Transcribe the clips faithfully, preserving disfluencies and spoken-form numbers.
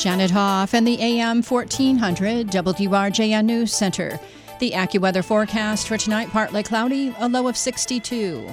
Janet Hoff and the A M fourteen hundred W R J N News Center. The AccuWeather forecast for tonight, partly cloudy, a low of sixty-two.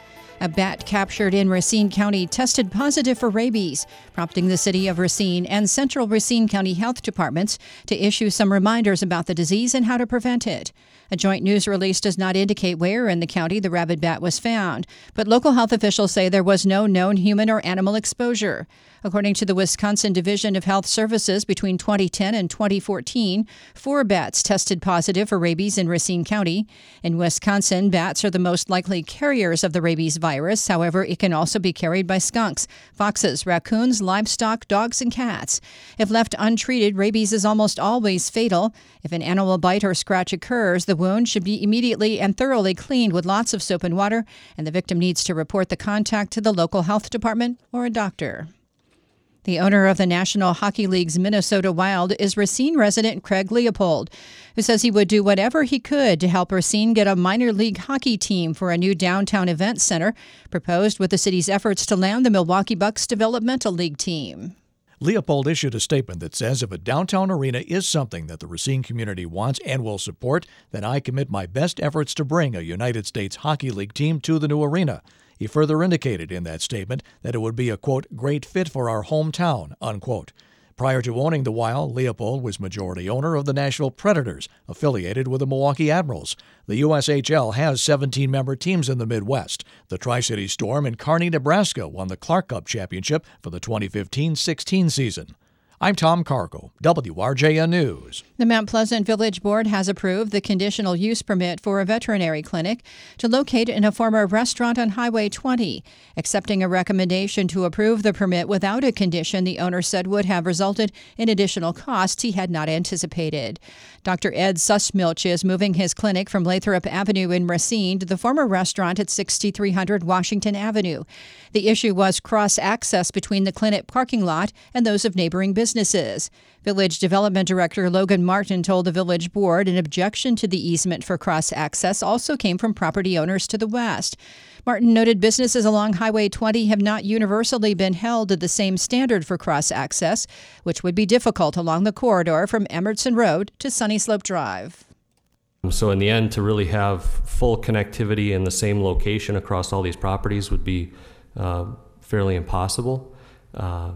A bat captured in Racine County tested positive for rabies, prompting the city of Racine and Central Racine County Health Departments to issue some reminders about the disease and how to prevent it. A joint news release does not indicate where in the county the rabid bat was found, but local health officials say there was no known human or animal exposure. According to the Wisconsin Division of Health Services, between twenty ten and twenty fourteen, four bats tested positive for rabies in Racine County. In Wisconsin, bats are the most likely carriers of the rabies virus. However, it can also be carried by skunks, foxes, raccoons, livestock, dogs, and cats. If left untreated, rabies is almost always fatal. If an animal bite or scratch occurs, the wound should be immediately and thoroughly cleaned with lots of soap and water, and the victim needs to report the contact to the local health department or a doctor. The owner of the National Hockey League's Minnesota Wild is Racine resident Craig Leopold, who says he would do whatever he could to help Racine get a minor league hockey team for a new downtown event center proposed with the city's efforts to land the Milwaukee Bucks Developmental League team. Leopold issued a statement that says if a downtown arena is something that the Racine community wants and will support, then I commit my best efforts to bring a United States Hockey League team to the new arena. He further indicated in that statement that it would be a, quote, great fit for our hometown, unquote. Prior to owning the Wild, Leopold was majority owner of the Nashville Predators, affiliated with the Milwaukee Admirals. The U S H L has seventeen-member teams in the Midwest. The Tri-City Storm in Kearney, Nebraska won the Clark Cup Championship for the twenty fifteen sixteen season. I'm Tom Cargo, W R J N News. The Mount Pleasant Village Board has approved the conditional use permit for a veterinary clinic to locate in a former restaurant on Highway twenty. Accepting a recommendation to approve the permit without a condition the owner said would have resulted in additional costs he had not anticipated. Doctor Ed Sussmilch is moving his clinic from Lathrop Avenue in Racine to the former restaurant at sixty-three hundred Washington Avenue. The issue was cross-access between the clinic parking lot and those of neighboring businesses. Village Development Director Logan Martin told the Village Board an objection to the easement for cross-access also came from property owners to the west. Martin noted businesses along Highway twenty have not universally been held to the same standard for cross-access, which would be difficult along the corridor from Emerson Road to Sunny Slope Drive. So in the end, to really have full connectivity in the same location across all these properties would be uh, fairly impossible. Uh,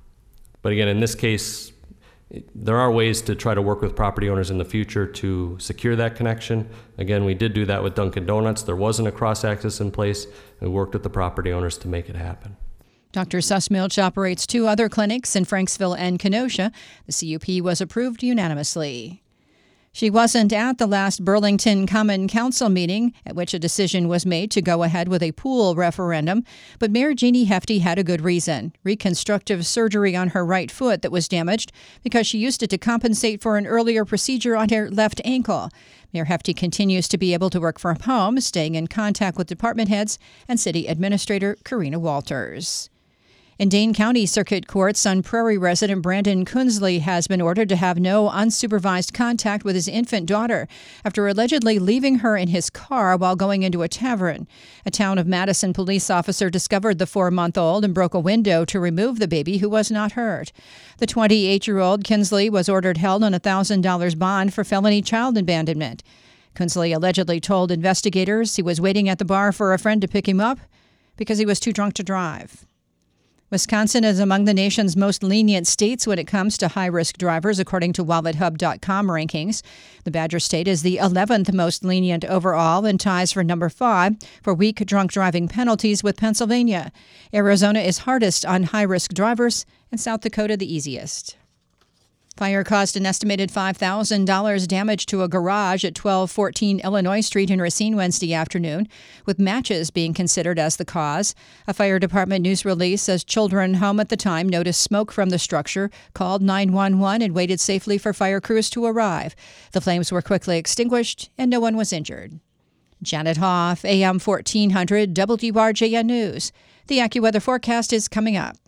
but again, in this case, there are ways to try to work with property owners in the future to secure that connection. Again, we did do that with Dunkin' Donuts. There wasn't a cross-access in place. We worked with the property owners to make it happen. Doctor Sussmilch operates two other clinics in Franksville and Kenosha. The C U P was approved unanimously. She wasn't at the last Burlington Common Council meeting, at which a decision was made to go ahead with a pool referendum, but Mayor Jeannie Hefty had a good reason: reconstructive surgery on her right foot that was damaged because she used it to compensate for an earlier procedure on her left ankle. Mayor Hefty continues to be able to work from home, staying in contact with department heads and City Administrator Karina Walters. In Dane County Circuit Court, Sun Prairie resident Brandon Kunzley has been ordered to have no unsupervised contact with his infant daughter after allegedly leaving her in his car while going into a tavern. A Town of Madison police officer discovered the four-month-old and broke a window to remove the baby, who was not hurt. The twenty-eight-year-old Kinsley was ordered held on a one thousand dollars bond for felony child abandonment. Kunzley allegedly told investigators he was waiting at the bar for a friend to pick him up because he was too drunk to drive. Wisconsin is among the nation's most lenient states when it comes to high-risk drivers, according to Wallet Hub dot com rankings. The Badger State is the eleventh most lenient overall and ties for number five for weak drunk driving penalties with Pennsylvania. Arizona is hardest on high-risk drivers, and South Dakota the easiest. Fire caused an estimated five thousand dollars damage to a garage at twelve fourteen Illinois Street in Racine Wednesday afternoon, with matches being considered as the cause. A fire department news release says children home at the time noticed smoke from the structure, called nine one one, and waited safely for fire crews to arrive. The flames were quickly extinguished, and no one was injured. Janet Hoff, A M fourteen hundred W R J N News. The AccuWeather forecast is coming up.